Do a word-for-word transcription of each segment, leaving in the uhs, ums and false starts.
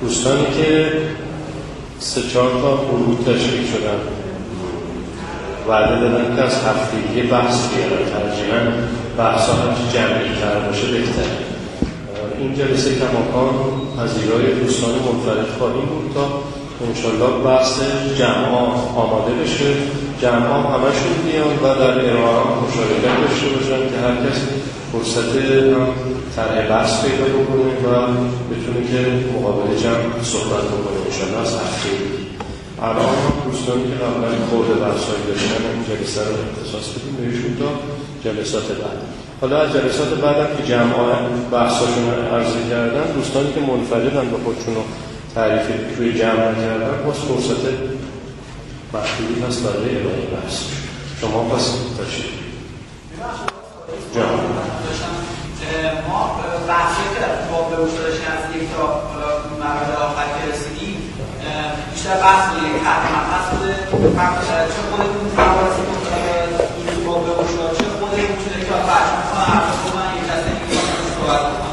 دوستانی که سه چهار تا گروه تشکیل شدن وعده دادن که از هفتگی بحث بیارن، ترجیحاً بحث‌ها هرچی جمعی‌تر باشه بهتره. این جلسه کماکان پذیرای دوستان منفرد خواهیم بود تا انشالله بحث جمع‌ها آماده بشه، جمع‌ها همشون بیان و در ارائه مشارکت داشته باشن که هر کس فرصت طرح بحث پیدا بکنه و بتونه که مقابل جمع صحبت بکنه انشالله از هفته. الان دوستانی که قبلا خورده بحث‌هایی داشتن این جلسه رو اختصاص بدیم بهشون تا جلسات بعد. حالا از جلسات بعد هم که جمع‌ها بحثاشون رو عرضه کردن، دوستانی که منفردن به خودشون رو تعریف توی جمع کردن باز فرصت محدودی هست برای ارائه بحث. شما پس تشریف جمع ما بحثی که با به وجودش از یک تا مرحله آخر که رسیدیم بیشتر بحث بوده، یک حرف مبحث بوده، چه خودتون مباحثی این با به وجود چه خودتون چه که برشون کنم حرف کنم یک دسته این کنم صحبت کنم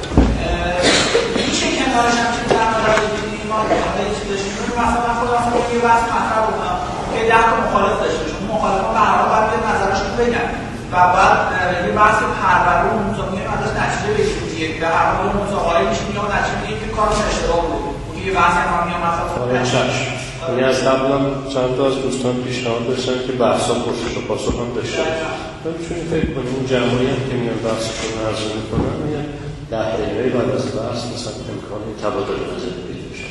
میشه کنارش هم چه در مورد ببینیم ما به چی داشتیم مثلا من خودم خودم یه بحث مطرح بکنم که ده تا مخالف داشته چون مخالفان به هر حال باید بیاد نظرشون بگن و بعد یه بحث پرورده و موضوعی هم ازش نتیجه بگیریم دیگه به هر حال موضوعایی میشه میام نتیجه میگیم که کارش اشتباه بود که یه بحثی هم میام مثلا یعنی از قبل هم چند تا از دوستان پیشنهاد داشتن که بحثا پرسش و پاسخ هم داشته باشه. میتونیم فکر کنیم اون جمعی هم که میان بحثشون رو عرضه میکنن میان ده دقیقه بعد از بحث مثلا امکان تبادل نظر پیدا بشه.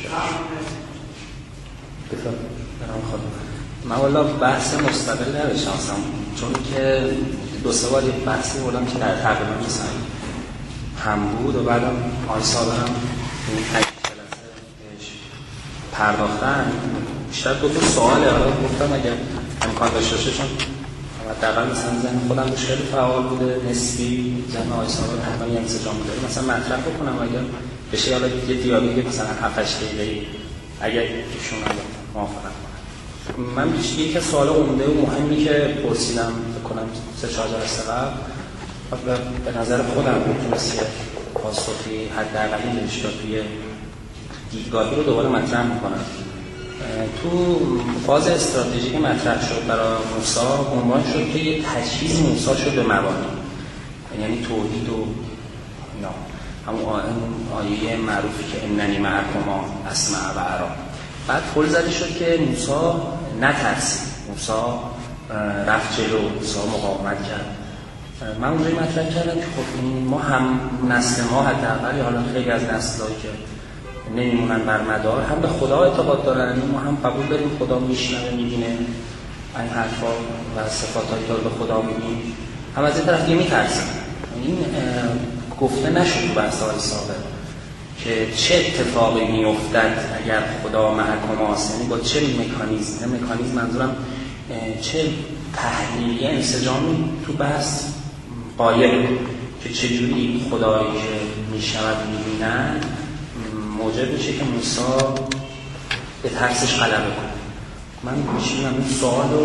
بفرمایید. خب من والا بحث مستقل نمی‌شناسم چون که دو سه بار یک بحثی بودم که در تقریبا مثلا هم بود و بعدم آقای صابر هم این تک جلسه بهش پرداختن. بیشتر دو تا سواله حالا گفتم اگر امکان داشته باشه چون حداقل مثلا ذهن خودم روش خیلی فعال بوده نسبی ذهن آقای صابر حتما یه انسجام داره مثلا مطرح بکنم اگر بشه حالا یه دیالوگ مثلا هفت هشت دقیقه‌ای اگر ایشون موافقت من یکی از سوال عمده و مهمی که پرسیدم فکر کنم سه چهار جلسه قبل و به نظر خودم میتونست یه پاسخی حداقلی بهش داد توی دیدگاهی رو دوباره مطرح میکنم. تو فاز استراتژیک مطرح شد برای موسی عنوان شد که یه تجهیز موسی شد به مبانی یعنی توحید و اینا همون آیه معروفی که اننی معکما اسمع و ارا. بعد پل زده شد که موسی نترسید، موسی رفت جلو، موسی مقاومت کرد. من اونجایی مطرح کردم که خب ما هم نسل ما حداقل یا حالا خیلی از نسل‌هایی که نمیمونن بر مدار هم به خدا اعتقاد دارن، ما هم قبول داریم خدا میشنوه میبینه این حرفا و صفاتایی که به خدا میبینیم، هم از این طرف دیگه میترسن. این گفته نشد تو بحث های سابق که چه اتفاقی میافتد اگر خدا محکم است، یعنی با چه مکانیزم، نه مکانیزم منظورم چه تحلیلی انسجامی تو بحث قایل که چجوری خدایی که میشود میبینن موجب میشه که موسی به ترسش غلبه کنه. من میشینم این سوال رو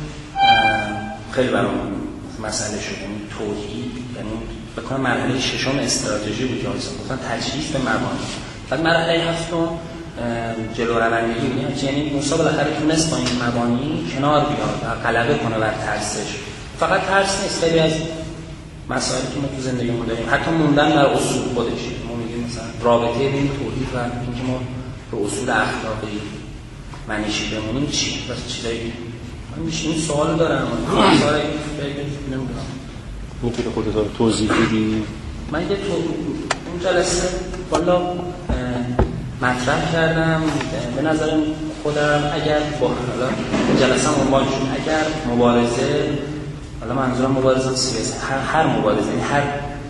خیلی برام مسئله شد، یعنی توحید یعنی بکنم مرحله ششم استراتژی بود که آیسان گفتن تجهیز به مبانی. بعد مرحله هفتم جلو روندگی بود یعنی موسی بالاخره تونست با این مبانی کنار بیاد و غلبه کنه بر ترسش. فقط ترس نیست، خیلی از مسائلی که ما تو زندگیمون داریم حتی موندن در اصول خودش، ما میگیم مثلا رابطه بین توحید و اینکه ما به اصول اخلاقی منشی بمونیم چی؟ واسه چیزایی من میشه این سوال دارم سوالی نمیدونم میتونی خودت رو توضیح بدی؟ من یه تو اون جلسه والا مطرح کردم به نظر خودم اگر با حالا جلسه هم عنوان شد اگر مبارزه، حالا منظورم مبارزه سیاسی، هر هر مبارزه یعنی هر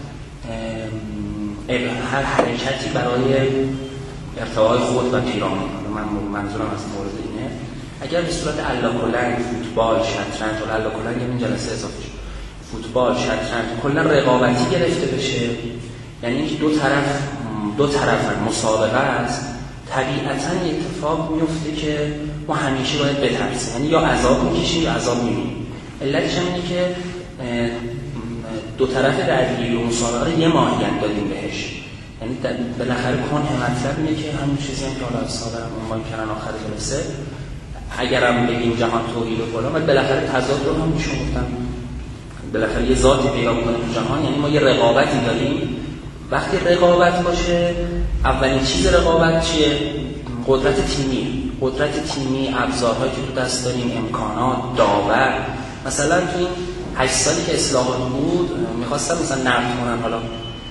هر حرکتی برای ارتقای خود و پیرامون، من منظورم از مبارزه اینه اگر به صورت الاکلنگ فوتبال شطرنج و الاکلنگ این جلسه اضافه شد فوتبال شطرنج کلا رقابتی گرفته بشه، یعنی اینکه دو طرف دو طرف مسابقه است، طبیعتاً یه اتفاق میفته که ما همیشه باید بترسیم، یعنی یا عذاب میکشیم یا عذاب میبینیم. علتش هم اینه که دو طرف درگیری و مسابقه رو یه ماهیت دادیم بهش، یعنی یعنی بالاخره کن مطلب اینه که همون چیزی هم که حالا صادرم عنوان کردن آخر جلسه، اگرم بگیم جهان توحید و فلان، ولی بالاخره تضاد رو هم میشون گفتن بالاخره یه ذاتی پیدا می‌کنه تو جهان. یعنی ما یه رقابتی داریم. وقتی رقابت باشه، اولین چیز رقابت چیه؟ قدرت تیمی. قدرت تیمی، ابزارهایی که تو دست داریم، امکانات، داور. مثلا تو این هشت سالی که اصلاحات بود می‌خواستم مثلا نقد کنن حالا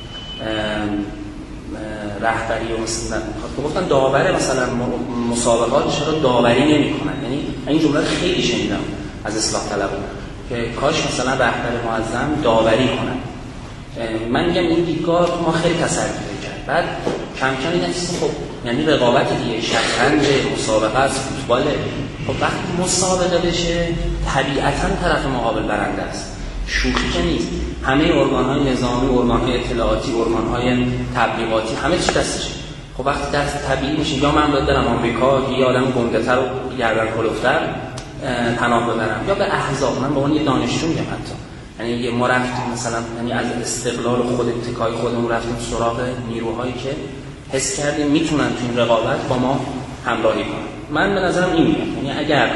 رهبری و مثلا گفتن داور مثلا مسابقات چرا داوری نمی‌کنن. یعنی این جمله خیلی شنیدم از اصلاح طلبان که کاش مثلا رهبر معظم داوری کنن. من میگم این دیدگاه ما خیلی تسری کرد. بعد کم کم این چیز خب یعنی رقابت دیگه، شطرنج، مسابقه از فوتبال. خب وقتی مسابقه بشه طبیعتاً طرف مقابل برنده است. شوخی که نیست. همه ارگان‌های نظامی، ارگان‌های اطلاعاتی، ارگان‌های تبلیغاتی همه چی دستشه. خب وقتی دست طبیعی میشه یا من باید برم آمریکا یه آدم گنده‌تر و گردن کلفتر پناه ببرم یا به احزاب. من با اون یه دانشجو میگم حتی یعنی یه ما رفتیم مثلا یعنی از استقلال خود اتکای خودمون رفتیم سراغ نیروهایی که حس کردیم میتونن تو این رقابت با ما همراهی کنن. من به نظرم این میاد یعنی اگر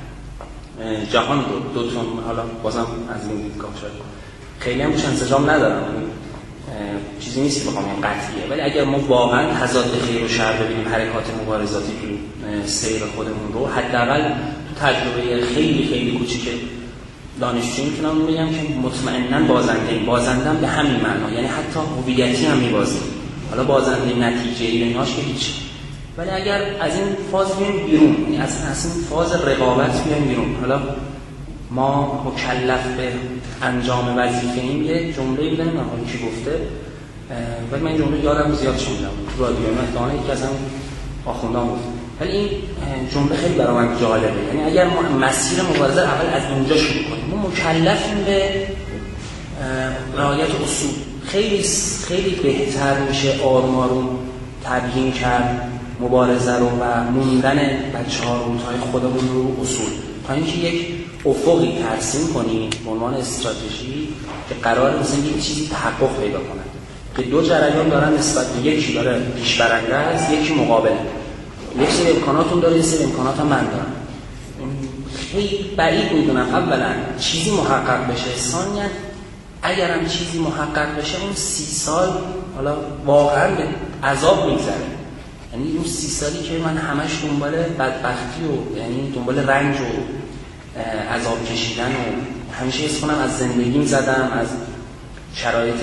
جهان رو دو تون حالا بازم از این دیدگاه شد خیلی هم روش انسجام ندارم، چیزی نیست که بخوام این قطعیه، ولی اگر ما واقعا تضاد خیر و شر ببینیم حرکات مبارزاتی تو سیر خودمون رو، حداقل تو تجربه خیلی خیلی کوچیک دانشجویی میتونم بگم که مطمئناً بازنده این بازندم به همین معنا، یعنی حتی هویتی هم میبازیم. حالا بازنده نتیجه ایناش که هیچ، ولی اگر از این فاز بیایم بیرون، یعنی از این فاز رقابت بیایم بیرون، حالا ما مکلف به انجام وظیفه ایم. یه جمله بودن من حالا کی گفته ولی من این جمله یادم زیاد شدم تو رادیو من یکی از هم آخوندان گفت، ولی این جمله خیلی برای من جالبه. یعنی اگر ما مسیر مبارزه اول از اینجا شروع کنیم، ما مکلفیم به رعایت اصول. خیلی خیلی بهتر میشه آروم آروم تبیین کرد مبارزه رو و موندن بچه‌ها روزهای خودمون رو اصول، تا اینکه یک افقی ترسیم کنیم به عنوان استراتژی که قراره مثلا یک چیزی تحقق پیدا کنه که دو جریان دارن نسبت به یکی داره پیش برنده است، یکی مقابله. یک سری امکاناتون داره، یک سری امکانات هم من دارم. خیلی بعید میدونم اولا چیزی محقق بشه، ثانیاً اگر هم چیزی محقق بشه اون سی سال حالا واقعا به عذاب میگذره. یعنی اون سی سالی که من همش دنبال بدبختی و یعنی دنبال رنج و عذاب کشیدن و همیشه حس کنم از زندگیم زدم، از شرایط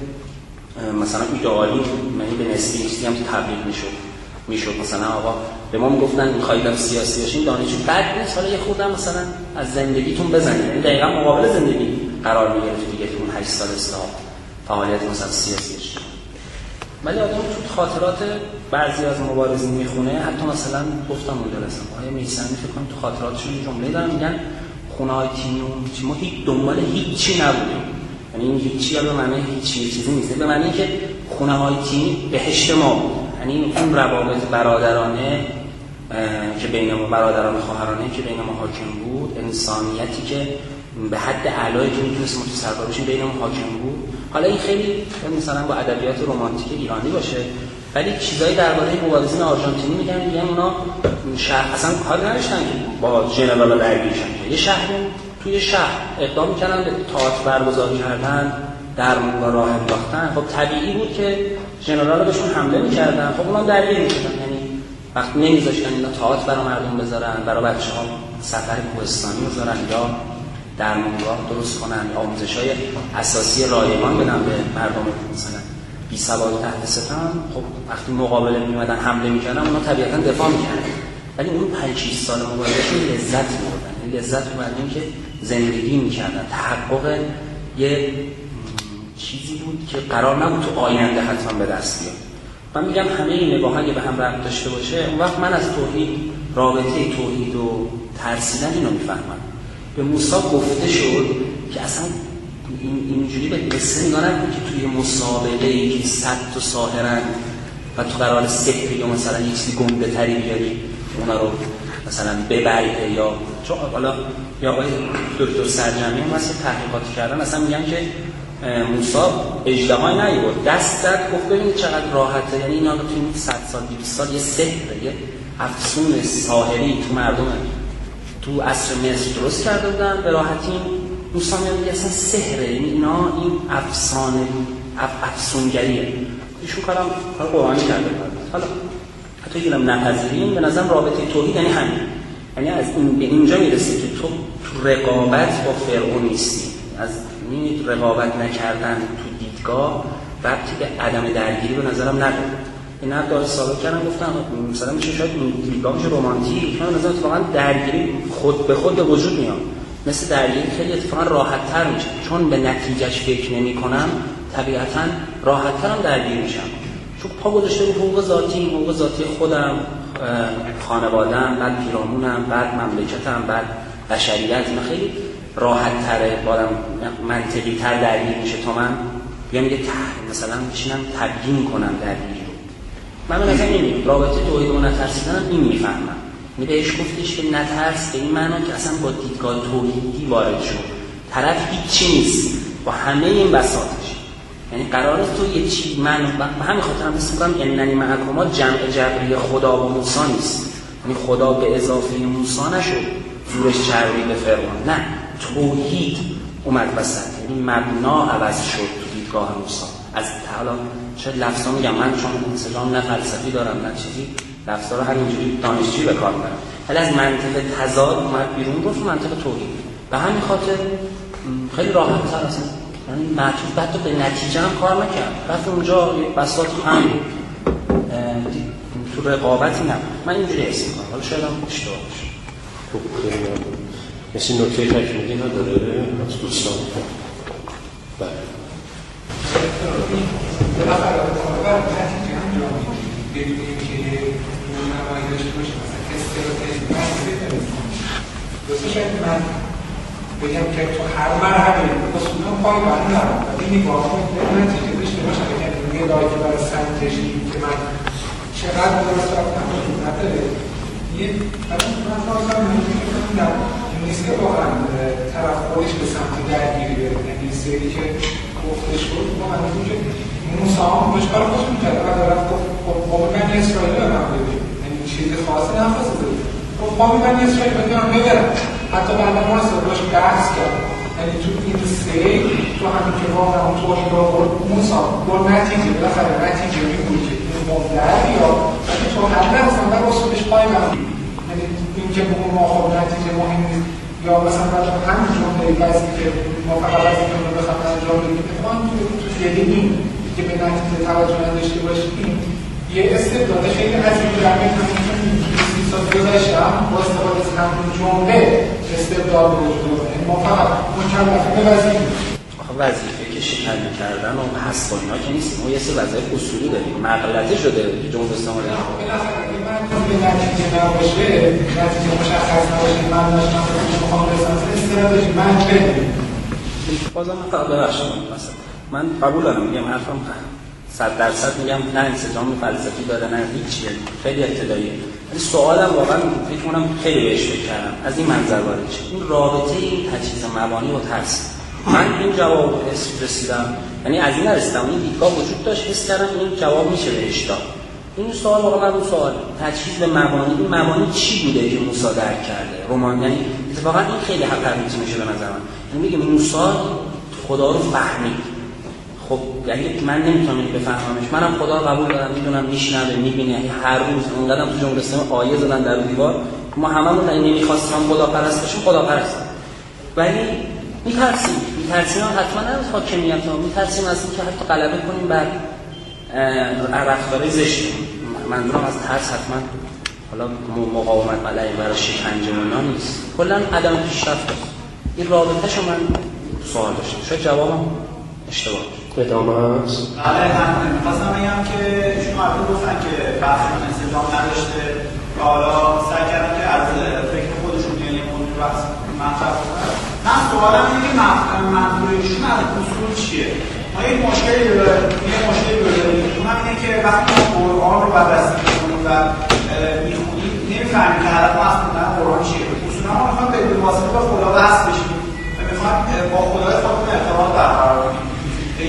مثلا ایدئالی منی به نسبی چیزی هم تبلیغ میشد میشد مثلا آقا به ما میگفتن میخوایدم سیاسی باشین دانشجو بعد نیست، حالا یه خودم مثلا از زندگیتون بزنید. یعنی دقیقاً مقابل زندگی قرار میگرفت دیگه تو اون هشت سال اصلاح فعالیت مثلا سیاسیش. ولی آدم تو خاطرات بعضی از مبارزین میخونه، حتی مثلا گفتم اون درستم آقای میثمی فکر کنم تو خاطراتشون یه جمله دارن میگن خونه‌های تیمیون چی ما هیچ دنبال هیچی نبودیم. یعنی این هیچی به معنی هیچی چیزی نیست، به معنی که خونه‌های تیمی بهشت ما بود. یعنی اون روابط برادرانه که بین ما برادران خواهرانه که بین ما حاکم بود، انسانیتی که به حد اعلایی که میتونست متصور بشیم بین ما حاکم بود. حالا این خیلی مثلا با ادبیات رمانتیک ایرانی باشه، ولی چیزایی درباره مبارزین آرژانتینی میگن میگن اونا شهر اصلا کار نداشتن که با ژنرالا درگیر شن. یه شهر توی شهر اقدام می‌کردن به تئاتر برگزار کردن، درمونگاه راه انداختن. خب طبیعی بود که ژنرالا بهشون حمله می‌کردن، خب اونا درگیر می‌شدن. یعنی وقتی نمی‌ذاشتن اینا تئاتر برای مردم بذارن، برای بچه‌ها سفر کوهستانی بذارن یا درمونگاه درست کنن، آموزش‌های اساسی رایگان بدن به مردم مثلا بی سواد تحت ستم. خب وقتی مقابله می‌اومدن حمله می‌کردن اونا طبیعتاً دفاع می‌کردن. ولی اون پنج شش سال مبارزهشون لذت می‌بردن. این لذت رو بردیم که زندگی می‌کردن، تحقق یه چیزی بود که قرار نبود تو آینده حتما به دست بیاد. من میگم همه این نگاه‌ها اگه به هم ربط داشته باشه، اون وقت من از توحید، رابطه توحید و ترسیدن اینو می‌فهمم. به موسی گفته شد که اصلا اینجوری به قصه نگاه نکن که توی مسابقه‌ای که صد تا ساحرن و تو قرار سحری یا مثلا یه چیزی گنده تری بیاری اونا رو مثلا ببری، یا چون حالا یا آقای دکتر سرجمی هم مثلا تحقیقاتی کردن اصلا میگن که موسی اژدهای نیورد، دست زد گفت ببینید چقدر راحته. یعنی اینا تو این صد سال دویست سال یه سحر، یه افسون ساحری تو مردم تو عصر مصر درست کرده بودن به راحتی. موسی میگه اصلا سحره، یعنی اینا این افسانه اف افسونگریه. ایشون کارم کار قرآنی کرده. حالا حتی اگرم نپذیریم به نظرم رابطه توحید یعنی همین، یعنی از این به اینجا میرسه که تو تو رقابت با فرعون نیستی. از این رقابت نکردن تو دیدگاه ربطی به عدم درگیری به نظرم نداره. این حرف داره ثابت کردن، گفتم مثلا میشه شاید این دیدگاه میشه رمانتیک، من مثلا اتفاقا درگیری خود به خود به وجود میاد. مثل درگیری خیلی اتفاقا راحت تر میشه، چون به نتیجهش فکر نمی کنم طبیعتا راحت ترم درگیر میشم، چون پا گذاشته رو حقوق ذاتی، حقوق ذاتی خودم، خانواده‌ام، بعد پیرامونم، بعد مملکتم، بعد بشریت. من خیلی راحت تره، بادم منطقی تر درگیر میشه تا من بیام یه تحریم مثلا بشینم تبیین کنم درگیری رو. من به نظرم اینه رابطه توحید و نترسیدنم این میفهمم. می بهش گفتش که نترس به این معنا که اصلا با دیدگاه توحیدی وارد شد، طرف هیچی نیست با همه این بساطش. یعنی قراره تو یه چی، من به همین خاطر هم اسم میگم اننی معکما جمع جبری خدا و موسی نیست. یعنی خدا به اضافه موسی نشد زورش چربی به فرعون، نه، توحید اومد وسط، یعنی مبنا عوض شد تو دیدگاه موسی. از حالا چه لفظا میگم من چون انسجام نه فلسفی دارم نه چیزی، لفظا رو همینجوری دانشجویی به کار میبرم، ولی از منطق تضاد اومد بیرون گفت منطق توحید. به همین خاطر خیلی راحت تر اصلا، یعنی معطوف بعد تو به نتیجه هم کار نکرد، رفت اونجا یه بساط هم تو رقابتی نه. من اینجوری حس میکنم، حالا شاید هم اشتباه باشه. خب خیلی ممنون. کسی نکته تکمیلی نداره از دوستان؟ بله. بالاخره کاربر نتیجه انجام میده بدون اینکه نمایی داشته باشه، مثلا استراتژی من بفرستم دوسته شاید من بگم که تو هر مرحله اصولا پای من نرم و این نگاه به نتیجه داشته باشم بگم یه لایه که برای سنتشی که من چقدر درست رفتم نداره. یه من خواستم نمیدونم نیست که واقعا طرف خودش به سمت درگیری بره، یعنی سری که گفته شد ما هنوز که موسی هم باش کار خوش میکرد و دارد خب با من اسرائیل به من ببین، یعنی چیز خاصی نخواسته بود، خب با من اسرائیل به من ببرم. حتی بعد ما از باش بحث کرد، یعنی تو این سری تو همین که واقعا اون توحید را برد موسی با نتیجه بالاخره نتیجه این بود که این مبدر یا اگه تو حد نرسن در رسولش پای من، یعنی این که بگو ما خب نتیجه مهم نیست یا مثلا باید همین جمله بعضی که ما فقط از این جمله بخواهد انجام بدیم اتفاقا تو خیلی این که به نتیجه توجه نداشته باشیم یه استبداد خیلی عظیم در میان همین که سی سال گذشته هم با استفاده از همین جمله استبداد رو وجود داره. ما فقط مکلفه بپذیریم وظیفه که شکنجه کردن و حذف و اینا که نیستیم، ما یه سری وظایف اصولی داریم، مغلطه شده جمهوری اسلامی رو به نتیجه نباشه، نتیجه مشخص نباشه، من داشتم که میخوام بسازم استراتژی من بدیم. بازم من فقط ببخشم مثلا من قبول دارم میگم حرفم صد درصد میگم نه انسجام فلسفی داره نه هیچیه، خیلی ابتداییه، ولی سوالم واقعا فکر کنم خیلی بهش فکر کردم از این منظر وارد شد، این رابطه این تجهیز مبانی و ترس. من این جواب رسیدم، یعنی از این نرسیدم، این دیدگاه وجود داشت، حس کردم این جواب میشه بهش داد. این سوال واقعا من سوال تجهیز به مبانی، این مبانی چی بوده که موسی درک کرده؟ رمان، یعنی اتفاقا این خیلی حقیقی میشه به نظر من. یعنی میگم موسی خدا رو فهمید. خب یعنی من نمیتونم اینو بفهممش، منم خدا رو قبول دارم، میدونم میشنوه میبینه، یعنی هر روز اونقدرم تو جمهوری اسلامی آیه زدن در دیوار، ما هممون نمیخواستیم خدا پرست بشیم، خدا پرست. ولی میترسیم، میترسیم حتما از حاکمیت ها، میترسیم از اینکه حتی غلبه کنیم بر رفتارهای زشت. منظورم از ترس حتما حالا مقاومت علیه برای شکنجه و اینا نیست، کلا عدم پیشرفت. این رابطه‌شو من سوال داشتم، شاید جوابم اشتباه ادامه هست؟ بله همونه. میخواستم بگم که شما اول گفتن که بحث انسجام نداشته و حالا سعی کردن که از فکر خودشون یعنی موضوع بحث مطرح کنن. من سوالم اینه که منظور ایشون از اصول چیه؟ ما یک مشکلی داریم، یک مشکلی داریم. اونم اینه که وقتی ما قرآن رو بررسی می‌کنیم و می‌خونیم نمی‌فهمیم که هدف ما از خوندن قرآن چیه. اصولا ما می‌خوایم به واسطه با خدا وصل بشیم و می‌خوایم با خدای خودمون ارتباط برقرار کنیم.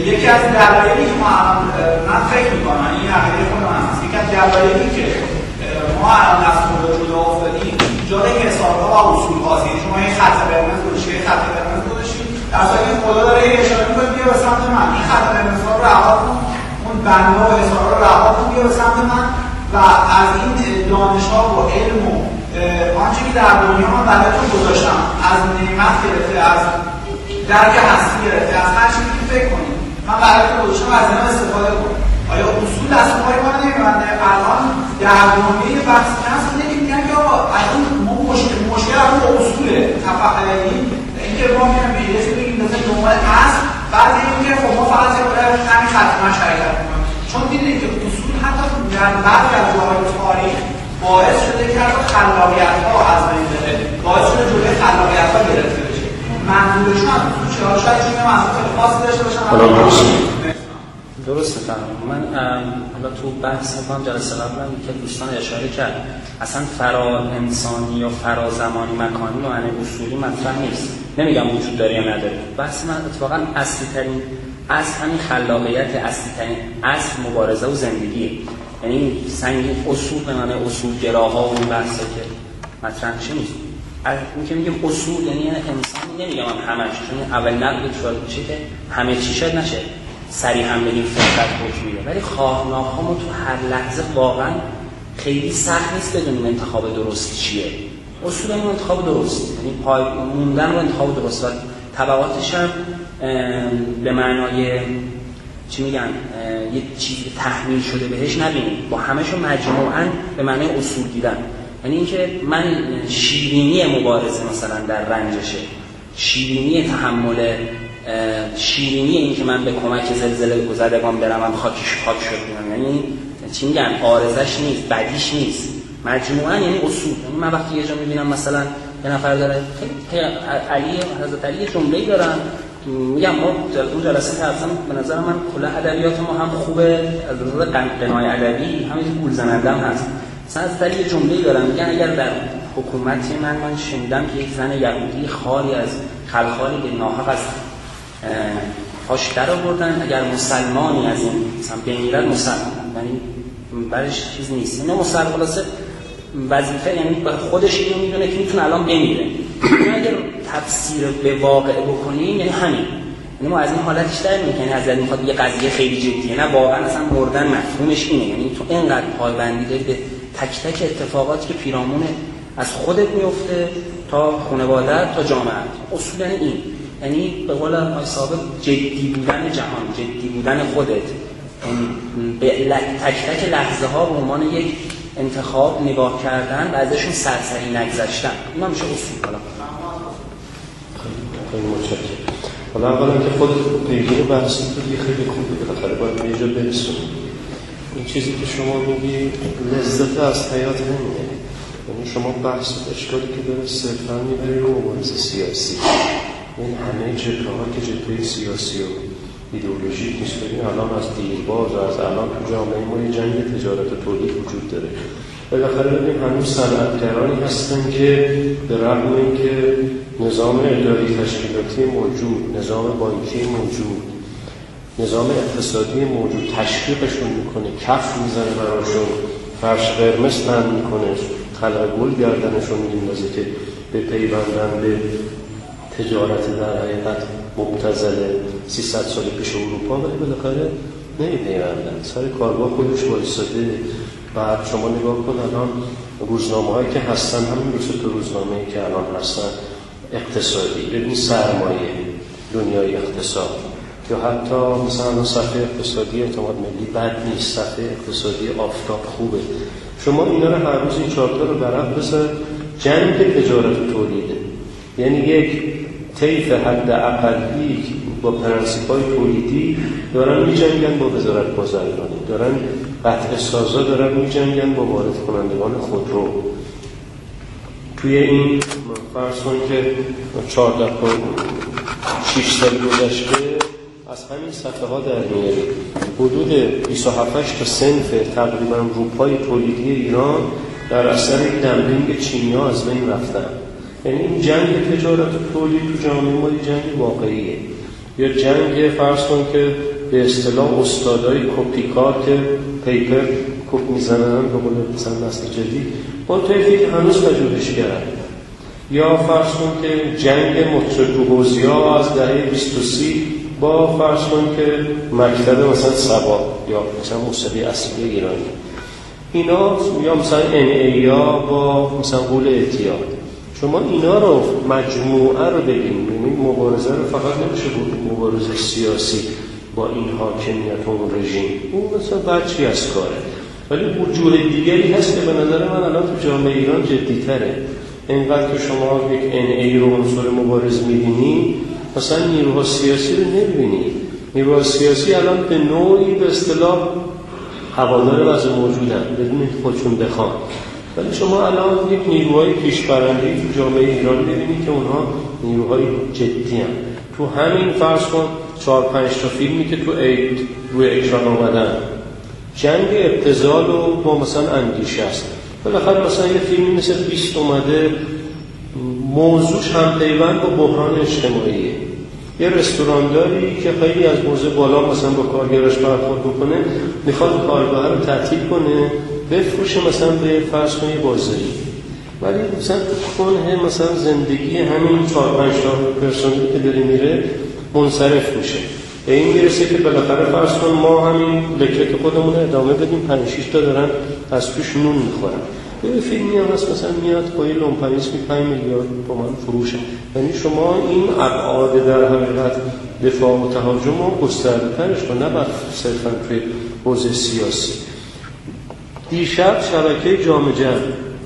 یکی از دلایلی که ما من فکر میکنم این عقیده خودم هست، یکی از دلایلی که ما الان از خدا جدا افتادیم جدا حساب‌ها و اصول بازی، شما این خط قرمز گذاشتید، این خط قرمز گذاشتید، در صورتی که خدا داره این اشاره میکنه بیا به سمت من، این خط قرمزها رو رها کن، اون بندها و حساب‌ها رو رها کن، بیا به سمت من و از این دانش‌ها و علم و آنچه که در دنیا من براتون گذاشتم، از نعمت گرفته، از درک هستی گرفته، از هر چیزی که فکر کنید من براتون گذاشتم از اینا استفاده کنید. آیا اصول دست و پای ما نمیبنده؟ الان در دنیای بحث هست نمیگن که آقا الان ما مشکل مشکل هم با اصوله تفاعلی اینکه ما میرم به یه چیزی بگیم مثلا دنبال اصل بعد اینکه خب ما فقط باید همین خط من شرکت کنیم، چون دیدید که اصول حتی در بعضی از جاهای تاریخ باعث شده که حتی خلاقیت‌ها از بین بره، باعث شده جلوی خلاقیت‌ها گرفته بشه. منظورشون از اصول چه؟ شاید چیزی منظور خاصی داشته باشن. درسته فهمم. من حالا تو بحث می‌کنم جلسه قبلا که دوستان اشاره کرد اصلا فرا انسانی یا فرا زمانی مکانی و معنی اصولی مطرح نیست. نمیگم وجود داره یا نداره. بحث من اتفاقا اصلی ترین از همین خلاقیت، اصلی ترین اصل مبارزه و زندگیه. یعنی سنگین اصول به معنی اصولگراها و این بحثا که مطرح میشه نیست. این که میگم اصول یعنی انسانی نمیگم همش، چون اول نقد شاید میشه که همه چی شد نشه سریع هم بگیم فقط حکم میده، ولی خواهناها ما تو هر لحظه واقعا خیلی سخت نیست بدونیم انتخاب درست چیه. اصول این انتخاب درست، یعنی پای موندن رو انتخاب درست و طبقاتش هم به معنای چی میگن یه چیز تحمیل شده بهش نبینیم، با همشون مجموعاً به معنای اصول دیدن. یعنی اینکه من شیرینی مبارزه مثلا در رنجشه، شیرینی تحمل، شیرینی این که من به کمک زلزله گذردگان برم هم خاکش خاک شد، یعنی چی میگن آرزش نیست، بدیش نیست، مجموعاً یعنی اصول. یعنی من وقتی یه جا میبینم مثلا یه نفر داره علی حضرت علی یه جمله‌ای دارن، میگم ما اون جلسه که اصلا به نظر من کلا ادبیات ما هم خوبه، از نظر قنای ادبی همین گول زننده هم هست. مثلا از طریق یه جمله‌ای دارن میگن اگر در حکومتی من من شنیدم که یک زن یهودی خالی از خلخالی به ناحق از پاش در آوردن، اگر مسلمانی از این مثلا بمیرد مسلمان، یعنی برش چیز نیست، اینو مسلمان خلاصه وظیفه، یعنی خودش اینو میدونه که میتونه الان بمیره. اگر تفسیر به واقع بکنیم یعنی همین، یعنی ما از این حالتش در میاد، یعنی از این میخواد یه قضیه خیلی جدیه، نه واقعا اصلا مردن مفهومش اینه، یعنی تو اینقدر پایبندی داری به تک تک اتفاقاتی که پیرامون از خودت میفته تا خانواده‌ات تا جامعه. اصولا این یعنی به قول آقای صاحب جدی بودن جهان، جدی بودن خودت، یعنی به تک تک لحظه ها به عنوان یک انتخاب نگاه کردن و ازشون سرسری نگذشتن، اینا میشه اصول. حالا خیلی متشکرم. حالا اولا که خود پیگیر بحثی تو خیلی خوبه، بالاخره باید به یه جا برسونیم. این چیزی که شما میگی لذت از حیات نمیده، یعنی شما بحث اشکالی که داره صرفا میبری رو مبارزه سیاسی، این همه جبهه‌ها که جبهه سیاسی و ایدئولوژیک نیست. ببین الان از دیرباز و از الان تو جامعه ما یه جنگ تجارت و تولید وجود داره. بالاخره ببینیم هنوز صنعتگرانی هستن که به رغم اینکه نظام اداری تشکیلاتی موجود، نظام بانکی موجود، نظام اقتصادی موجود تشویقشون میکنه، کف میزنه براشون، فرش قرمز بند میکنه، خلق گل گردنشون میندازه که به پیوندن به تجارت در حقیقت مبتذل سیصد سال پیش اروپا، ولی بالاخره نمیپیوندن، سر کارگاه خودش وایساده. بعد شما نگاه کن الان روزنامه‌هایی که هستن، همین دو سه تا روزنامه‌ای که الان هستن اقتصادی، ببین سرمایه، دنیای اقتصاد، یا حتی مثلا صفحه اقتصادی اعتماد ملی بد نیست، صفحه اقتصادی آفتاب خوبه. شما اینا رو هر روز این چهارتا رو برق بذار، جنگ تجارت و تولیده، یعنی یک طیف حد اقلی با پرنسیپ‌های تولیدی دارن می‌جنگن با وزارت بازرگانی، دارن قطع سازا دارن می‌جنگن با وارد کنندگان خودرو. توی این فرض کنید که چهارده تا شش سال گذشته از همین صفحه ها در میاری حدود بیست و هفت تا صنف تقریبا روپای تولیدی ایران در اثر دمپینگ چینی‌ها از بین رفتن. یعنی این جنگ تجارت و تولید تو جامعه ما یه جنگ واقعیه، یا جنگ فرض کن که به اصطلاح استادای کپیکار که پیپر کپ میزنن به قول مثلا نسل جدید با طیفی که هنوز پژوهشگرن. یا فرض کن که جنگ متروحوزیا از دهه بیست و سی با فرض کن که مکتب مثلا سبا یا مثلا موسیقی اصلی ایرانی، اینا یا مثلا ان ای ها با مثلا قول اعتیاد، شما اینا رو مجموعه رو ببینید، یعنی مبارزه رو فقط نمیشه بود مبارزه سیاسی با این حاکمیت و اون رژیم، اون مثلا بچی از کاره، ولی وجوه دیگری هست که به نظر من الان تو جامعه ایران جدی‌تره. اینقدر که شما یک ان ای رو عنصر مبارز می‌بینی، مثلا نیروها سیاسی رو نمی‌بینی. نیروها سیاسی الان به نوعی به اصطلاح هوادار وضع موجودن بدون خودشون بخوان، ولی شما الان یک نیروهای پیشبرنده‌ای تو جامعه ایران می‌بینید که اونها نیروهای جدی هستند. تو همین فرض کن چهار پنج تا فیلمی که تو عید روی اکران آمدن، جنگ ابتذال و با مثلا اندیشه است. بالاخره مثلا یه فیلمی مثل بیست اومده، موضوعش هم پیوند با بحران اجتماعیه. یه رستورانداری که خیلی از موضوع بالا مثلا با کارگرش برخورد میکنه، میخواد کارگاه رو تعطیل کنه بفروشه مثلا به فرض کنی بازاری، ولی مثلا تو کنه مثلا زندگی همین چهار پنج تا پرسنلی که داره میره منصرف میشه. به این میرسه که بالاخره فرض کن ما همین لکلک خودمون رو ادامه بدیم، پنج شش تا دارن از توش نون میخورن. یه فیلمی هم هست مثلا میاد با یه لومپنیسمی پنج میلیارد تومان فروشه. یعنی شما این ابعاد در حقیقت دفاع و تهاجم رو گسترده ترش کن، نه بر صرفا توی حوزه سیاسی. دیشب شبکه جام جم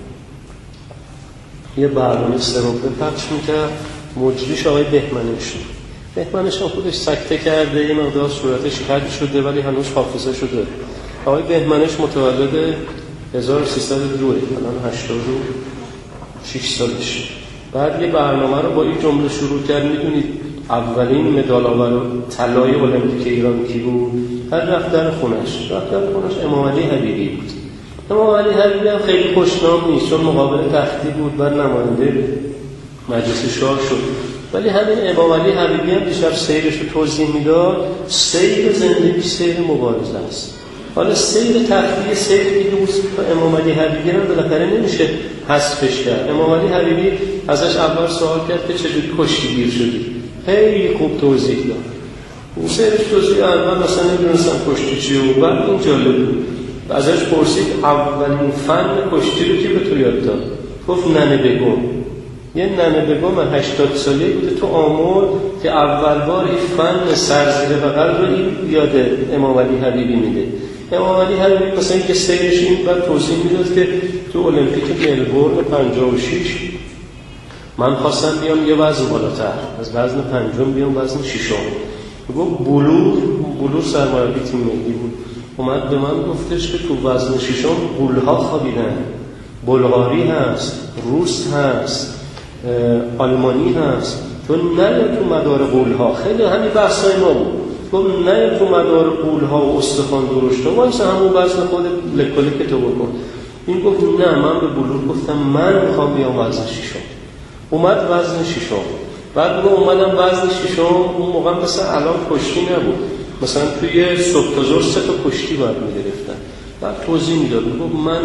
یه برنامه سرمپه پخش میکرد، مجریش آقای بهمنش. بهمنش هم خودش سکته کرده، یه مقدار صورتش کج شده ولی هنوز حافظه شده. آقای بهمنش متولد هزار و سیصد و دو، الان هشتاد و شش سالشه. بعد یه برنامه رو با این جمله شروع کرد، میدونید اولین مدال آور طلای المپیک ایران کی بود؟ هر رفت در خونش، رفت در خونش امام علی حبیبی بود. امام علی حبیبی هم خیلی خوشنام نیست، چون مقابل تختی بود، بعد نماینده مجلس شاه شد. ولی همین امام علی حبیبی هم دیشب سیرش رو توضیح میداد، سیر زندگی سیر مبارزه است. حالا سیر تختی سیر دیروز امام علی حبیبی هم بالاخره نمیشه حذفش کرد. امام علی حبیبی ازش اول سوال کرد که چجوری کشتیگیر شدی؟ خیلی خوب توضیح داد. اون سیرش توضیح اول مثلا نمیدونستم کشتی چیه و بعد این جالب بود. ازش پرسید اولین فن کشتی رو که به تو یاد داد؟ گفت ننه بگم. یه ننه بگم من هشتاد ساله بوده تو آمول که اول بار این فن سرزیر بغل رو این یاد امام علی حبیبی میده. امام علی حبیبی مثلا که سیرش این بعد توضیح میداد که تو المپیک ملبورن پنجاه و شش من خواستم بیام یه وزن بالاتر، از وزن پنجم بیام وزن ششم. گفت بلور بلور سرمربی تیم ملی بود، اومد به من گفتش که تو وزن ششم غول‌ها خوابیدن، بلغاری هست، روس هست، آلمانی هست، تو نه تو مدار غول‌ها. خیلی همین بحثای ما بود. گفت نه تو مدار غول‌ها و استخوان درشت ها وایسا همون وزن خود لکلی که تو بکن. این گفت نه من به بلور گفتم من میخوام بیام وزن ششم. اومد وزن ششم. بعد من اومدم وزن ششم، اون موقع مثلا الان کشتی نبود، مثلا توی صبح تا ظهر سه تا کشتی باید میگرفتن. بعد توضیح میداد، گفت من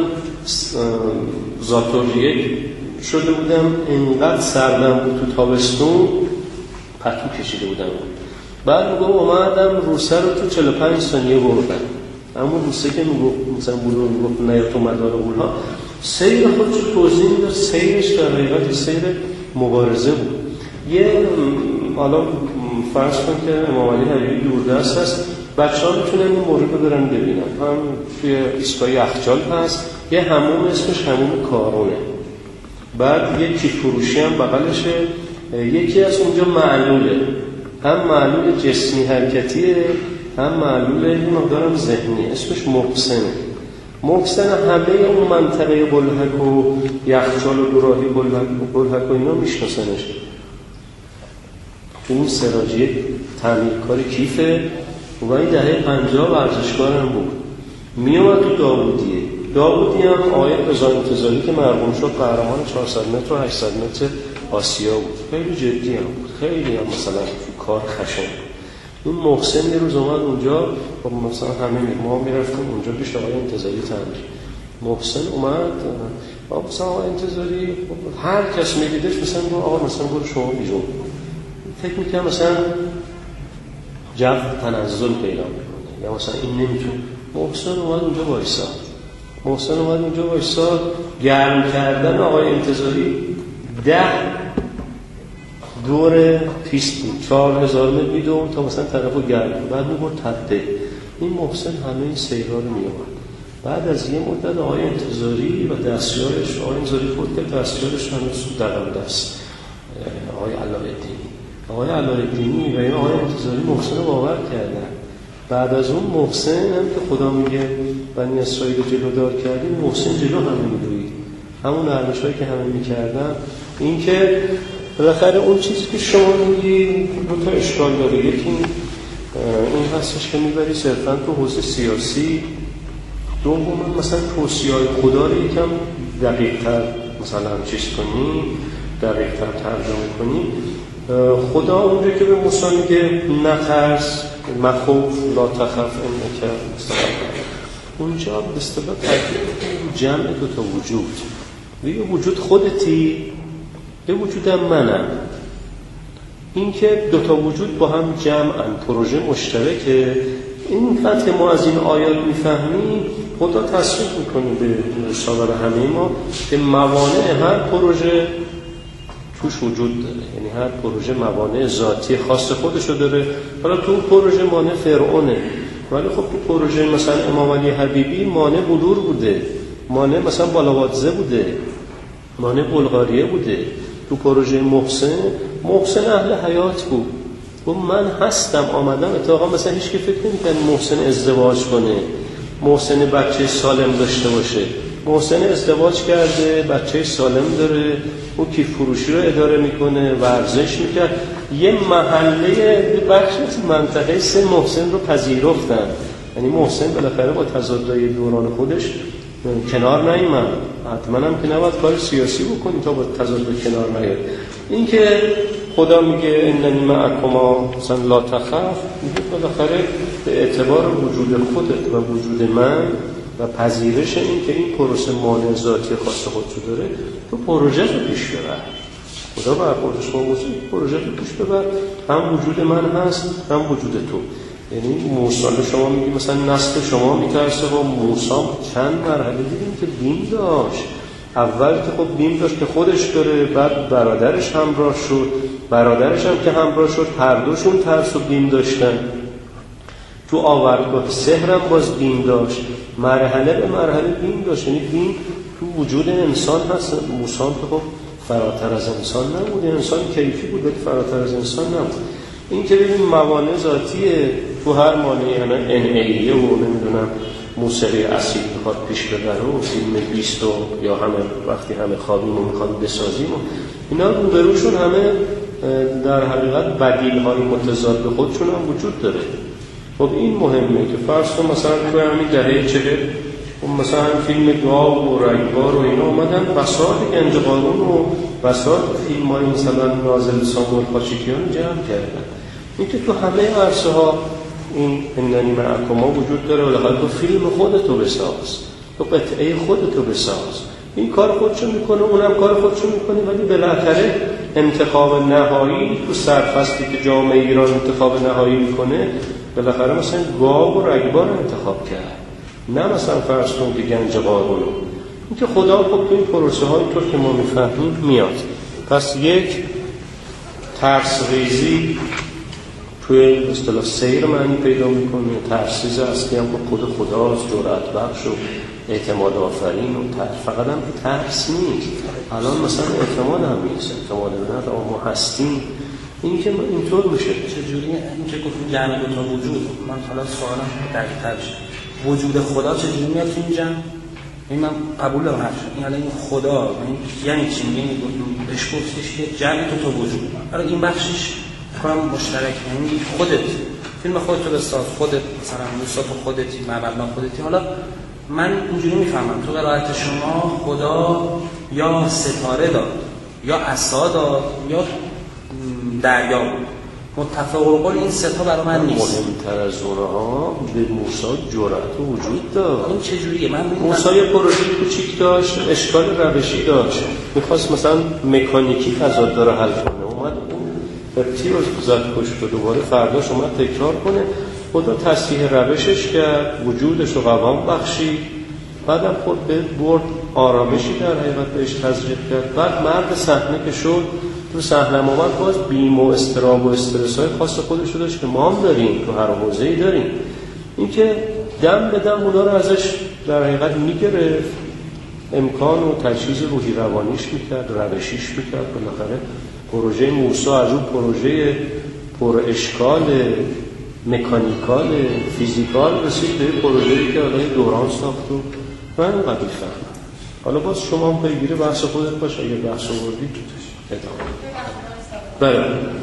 ذات‌الریگ شده بودم، اینقدر سردم بود تو تابستون پتو کشیده بودم. بعد میگم اومدم روسه رو تو چهل و پنج ثانیه بردم. همون روسه که میگفت مثلا بلور میگفت نه تو مدار غول‌ها، سیر خودش توضیح میداد. سیرش در حقیقت سیر مبارزه بود. یه حالا فرض کن که امام علی حبیبی دوردست هست، بچه‌ها میتونن این مورد رو برن ببینن. هم توی ایستگاه یخچال هست، یه حموم اسمش حموم کارونه. بعد یه کیف فروشی هم بغلشه. یکی از اونجا معلوله، هم معلول جسمی حرکتیه، هم معلول این مقدارم ذهنی، اسمش محسنه. محسن همه اون منطقه بلحک و یخچال و دوراهی بلحک و اینا میشناسنش. اون سراجی تعمیرکار کیفه و این دهه پنجاه ورزشکار هم بود. میومد تو داوودیه. داوودی هم آقای رضا انتظاری که مرحوم شد قهرمان چهارصد متر و هشتصد متر آسیا بود. خیلی جدی هم بود، خیلی هم مثلا تو کار خشن. این محسن یه روز اومد اونجا، خب مثلا همه ما میرفتیم اونجا پیش آقای انتظاری تمرین. محسن اومد آقا مثلا آقای انتظاری هر کس میدیدش مثلا گفت آقا مثلا برو شما بیرون. فکر میکنم مثلا جو تنزل پیدا میکنه یا مثلا این نمیتونه. محسن اومد اونجا وایساد. محسن اومد اونجا وایساد گرم کردن آقای انتظاری ده دور پیست بود، چهار هزار متر میدون تا مثلا طرفو گرم بود، بعد میبرد تپه. این محسن همه این سیرها رو میامد. بعد از یه مدت آقای انتظاری و دستیارش، آقای انتظاری خود که دستیارش هنوز در دست آقای علایالدینی آقای علایالدینی و این آقای انتظاری محسن رو باور کردن. بعد از اون محسن هم که خدا میگه بنی اسرائیل جلو دار کردیم، محسن جلو همه میدوید، همون نرمش‌هایی که همه میکردن. این که بالاخره اون چیزی که شما میگی دو تا اشکال داره. یکی این هستش که میبری صرفا تو حوزه سیاسی، دوم مثلا توصیه‌های خدا رو یکم دقیق‌تر مثلا چیز کنی، دقیق‌تر ترجمه کنی. خدا اونجا که به موسی میگه نترس، مخوف، لا تخف انک مثلا، اونجا به اصطلاح تاکید جمع دو تا وجود. یه وجود خودتی، یه وجودم منم. این که دو تا وجود با هم جمعن، پروژه مشترکه. این فتح ما از این آیات میفهمیم خدا تصریح میکنه به رسالت همه ما که موانع هر پروژه توش وجود داره. یعنی هر پروژه موانع ذاتی خاص خودشو داره. حالا تو پروژه مانع فرعونه، ولی خب تو پروژه مثلا امام علی حبیبی مانع بلور بوده، مانع مثلا بالاوادزه بوده، مانع بلغاریه بوده. تو پروژه محسن، محسن اهل حیات بود. و من هستم آمدم اتفاقا مثلا هیچ که فکر نمی‌کنه محسن ازدواج کنه، محسن بچه سالم داشته باشه. محسن ازدواج کرده، بچه سالم داره، او کیف فروشی رو اداره میکنه، ورزش میکرد. یه محله بخش از منطقه سه محسن رو پذیرفتن. یعنی محسن بالاخره با تضادهای دوران خودش کنار نیامد. حتما هم که نباید کار سیاسی بکنی تا با تضاد کنار نیاد. این که خدا میگه اننی معکما مثلا لا تخف، میگه بالاخره به اعتبار وجود خودت و وجود من و پذیرش این که این پروسه مانع ذاتی خاص خودشو داره، تو پروژه رو پیش ببر. خدا برخوردش با موسی پروژه رو پیش ببر. هم وجود من هست، هم وجود تو. یعنی موسی شما میگی مثلا نسل شما میترسه و موسی چند مرحله دیدیم که بیم داشت. اول که خب بیم داشت که خودش داره، بعد برادرش همراه شد، برادرش هم که همراه شد هر دوشون ترس و بیم داشتن. تو آوردگاه سحرم باز بیم داشت، مرحله به مرحله بیم داشت. یعنی بیم تو وجود انسان هست. موسی که خب فراتر از انسان نبود، انسان کیفی بود ولی فراتر از انسان نبود. این که ببین موانع ذاتیه تو هر مانعی، یعنی انعیه و نمیدونم موسیقی اصیل میخواد پیش ببره و فیلم بیست و یا همه وقتی همه خوابیم و میخواد بسازیم و اینا روبروشون همه در حقیقت بدیل های متضاد به خودشون هم وجود داره. خب این مهمه که فرض کن مثلا توی همین دهه چهل مثلا فیلم گاو و رگبار و اینا اومدن بساط گنج قارون و بساط فیلم های مثلا نازل ساموئل خاچیکیان رو جمع کردن. این که تو همه عرصه ها این اننی معکما وجود داره. ولی تو فیلم خودتو بساز، تو قطعه خودتو بساز. این کار خودشو میکنه، اونم کار خودشو میکنه، ولی بالاخره انتخاب نهایی تو سرفصلی که جامعه ایران انتخاب نهایی میکنه، بالاخره مثلا گاو و رگبار انتخاب کرد، نه مثلا فرض کن که گنج قارون. این که خدا خب تو این پروسه های طور که ما میفهمیم میاد. پس یک ترس ریزی توی اصطلاح سیر معنی پیدا میکنه. ترسیز اصلی هم خود خداست، جرأت بخش و اعتماد آفرین و ترس. فقط هم ترس نیست، الان مثلا اعتماد هم نیست، اعتماد به ما هستیم. این که اینطور میشه. چجوری این که گفتیم جمع دو تا وجود، من حالا سوالم دقیق‌تر بشه، وجود خدا چجوری میاد تو این جمع؟ این من قبول دارم هرچند این حالا این خدا یعنی چی؟ یعنی بهش گفتش که جمع دو تا وجود. حالا این بخشش کنم مشترک، یعنی خودت فیلم خودت رو بساز، خودت مثلا موسی تو خودتی، مبنا خودتی. حالا من اینجوری میفهمم تو قرائت شما خدا یا ستاره داد یا عصا داد یا دریا بود. متفق القول این سه تا برای من نیست. مهمتر از اونها به موسی جرأت وجود داشت. این چه جوریه؟ من موسی یه پروژه کوچیک داشت، اشکال روشی داشت، میخواست مثلا مکانیکی تضاد رو حل کنه، اومد اون تیر رو زد کشت و دوباره فرداش اومد تکرار کنه. خدا تصحیح روشش کرد، وجودش رو قوام بخشید، بعدم خود به برد آرامشی در حقیقت بهش تزریق کرد. بعد مرد صحنه که شد تو صحنه اومد، باز بیم و استراب و استرس های خاص خودش رو داشت که ما هم داریم، تو هر حوزه‌ای داریم. اینکه دم به دم اونا رو ازش در حقیقت میگرفت، امکان و تجهیز روحی روانیش میکرد، روشیش میکرد. بالاخره پروژه موسی از اون پروژه پر اشکال مکانیکال فیزیکال رسید به پروژه‌ای که آقای دوران ساخت و من قبیل فهمم. حالا باز شما هم پیگیر بحث خودت باش، اگه بحث آوردی ادامه. بله.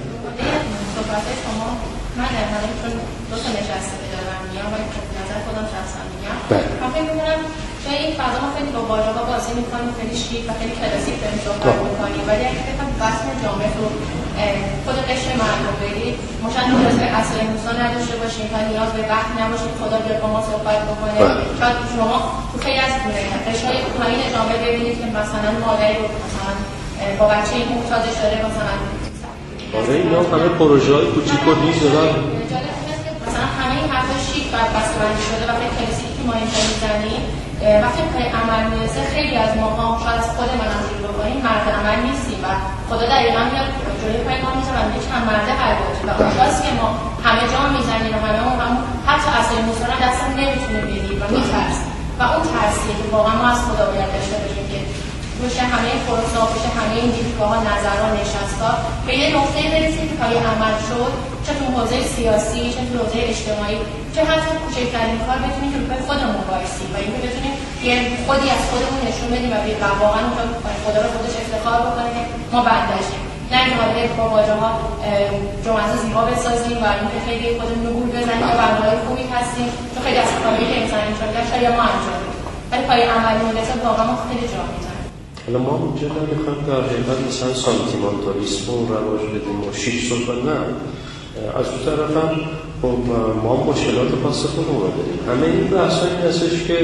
صحبت شما من در حالی چون دو تا نشسته دارم میام و نظر خودم شخصا میگم. من فکر می‌کنم توی این فضا ما خیلی با واژه‌ها بازی می‌کنیم، خیلی شیک و خیلی کلاسیک داریم صحبت می‌کنیم، ولی اگه بخوام بحث جامعه رو خود قشر مردم برید، مشان نیاز به اصل موسی نداشته باشیم تا نیاز به وقت نباشه خدا بیاد با ما صحبت بکنه. شاید شما تو خیلی از قشرهای پایین جامعه ببینید که مثلا مادری رو مثلا با بچه این محتاجش داره، مثلا آره اینا همه پروژه های کوچیک و ریز دارن. مثلا همه این حرفا شیک و بسته‌بندی شده و خیلی کلاسیکی که ما اینجا میزنیم، وقتی به عمل میرسه خیلی از ماها شاید از خود من هم شروع بکنیم مرد عمل نیستیم و خدا دقیقا میاد جلوی پای ما میزه و میگه چند مرده قلباتی و اونجاست که ما همه جا میزنیم و همه اون هم حتی اصل موسی را دستم نمیتونه بگیر و میترسیم و اون ترسیه که واقعا ما از خدا باید داشته باشیم که روش همه فرصا روش همه این دیدگاه‌ها، نظرها، نشست‌ها به یه نقطه‌ای برسیم که پای عمل شد، چه تو حوزه سیاسی، چه تو حوزه اجتماعی، چه حتی کوچکترین کار بتونیم که روی خودمون وایسیم و اینکه بتونیم یه خودی از خودمون نشون بدیم و واقعا خدا رو خودش افتخار بکنه که ما بندشیم. نه اینکه حالا با واژه‌ها جمعه زیبا بسازیم و اینکه خیلی خودمون رو گول بزنیم و بندهای خوبی هستیم، چون خیلی از کارهایی که انسان انجام میده شاید ما انجام بدیم. ولی پای عملی میرسه واقعا ما خیلی جا میزنیم. حالا ما اینجا نمیخوایم در حقیقت مثلا سانتیمانتالیسم رو رواج بدیم و شیک صحبت، نه. از اون طرف هم ما مشکلات خاص خودمون رو داریم. همه این بحث ها این هستش که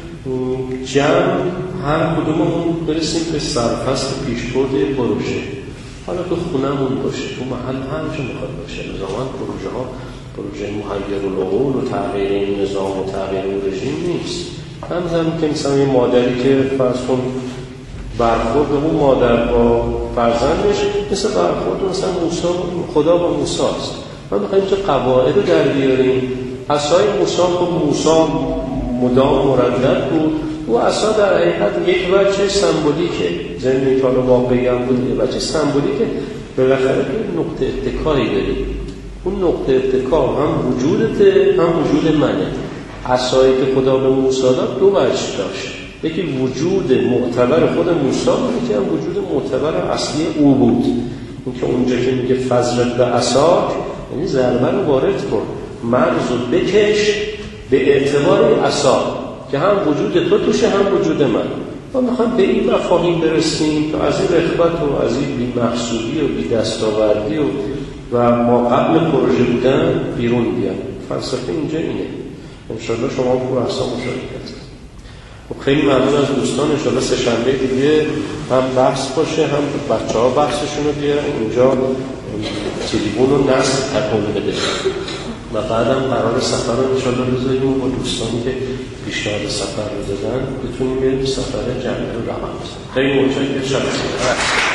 جمع هر کدوممون برسیم به سرفصل پیشبرد پروژه. حالا تو خونمون باشه، تو محل هر جا میخواد باشه. نظاما پروژه ها پروژه مهیرالعقول و تغییر این نظام و تغییر این رژیم نیست. همزمان که مثلا یه مادری که فرض کن برخورد اون مادر با فرزندش مثل برخورد مثلا موسی خدا با موسی است. ما می‌خوایم که قواعد رو در بیاریم. عصای موسی خب موسی مدام مردد بود. او عصا در حقیقت یک وجه سمبولیکه، ضمن که حالا واقعی هم بود، یک وجه سمبولیکه. بالاخره یه نقطه اتکایی داریم. اون نقطه اتکا هم وجودته هم وجود منه. عصایی که خدا به موسی داد دو وجه داشت. یکی وجود معتبر خود موسی بود، یکی هم وجود معتبر اصلی او بود. این که اونجا که میگه فضرب به عصاک، یعنی ضربه رو وارد کن، مرز رو بکش به اعتبار عصا که هم وجود تو توشه هم وجود من. ما میخوایم به این مفاهیم برسیم تا از این رغبت و از این بی‌مقصودی و بی‌دستاوردی و و ما قبل پروژه بودن بیرون بیان. فلسفه اینجا اینه. انشالله شما پور احسان مشارکت. خیلی ممنون از دوستان. انشالله سه شنبه دیگه هم بحث باشه، هم بچه ها بحثشون رو بیارن اینجا، تریبون رو نصب تکون بده و بعدم قرار سفر رو انشالله بذاریم با دوستانی که پیشنهاد سفر رو دادن بتونیم بریم سفر جمعه رو رقم بزنیم. خیلی متشکرم.